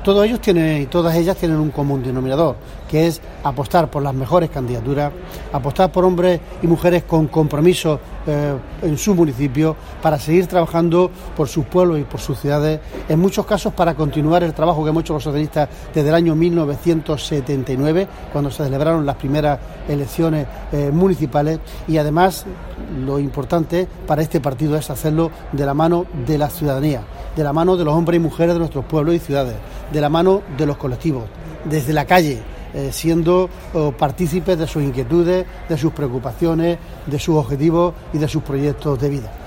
Todos ellos tienen y todas ellas tienen un común denominador, que es apostar por las mejores candidaturas, apostar por hombres y mujeres con compromiso en su municipio para seguir trabajando por sus pueblos y por sus ciudades, en muchos casos para continuar el trabajo que hemos hecho los socialistas desde el año 1979, cuando se celebraron las primeras elecciones municipales, y además lo importante para este partido es hacerlo de la mano de la ciudadanía, de la mano de los hombres y mujeres de nuestros pueblos y ciudades, de la mano de los colectivos, desde la calle, siendo partícipes de sus inquietudes, de sus preocupaciones, de sus objetivos y de sus proyectos de vida.